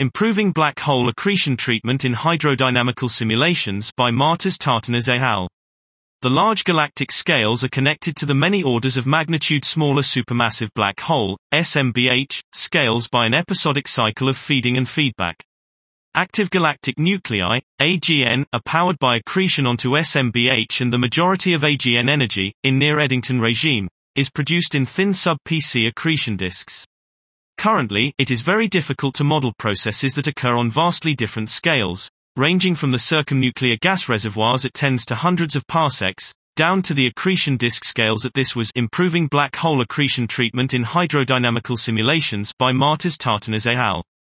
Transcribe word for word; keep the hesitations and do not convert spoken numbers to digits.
Improving Black Hole Accretion Treatment in Hydrodynamical Simulations by Martins Tartanas et al. The large galactic scales are connected to the many orders of magnitude smaller supermassive black hole, S M B H, scales by an episodic cycle of feeding and feedback. Active galactic nuclei, A G N, are powered by accretion onto S M B H, and the majority of A G N energy, in near-Eddington regime, is produced in thin sub-P C accretion disks. Currently, it is very difficult to model processes that occur on vastly different scales, ranging from the circumnuclear gas reservoirs at tens to hundreds of parsecs, down to the accretion disk scales at this was Improving Black Hole Accretion Treatment in Hydrodynamical Simulations by Martins Tartanas et al.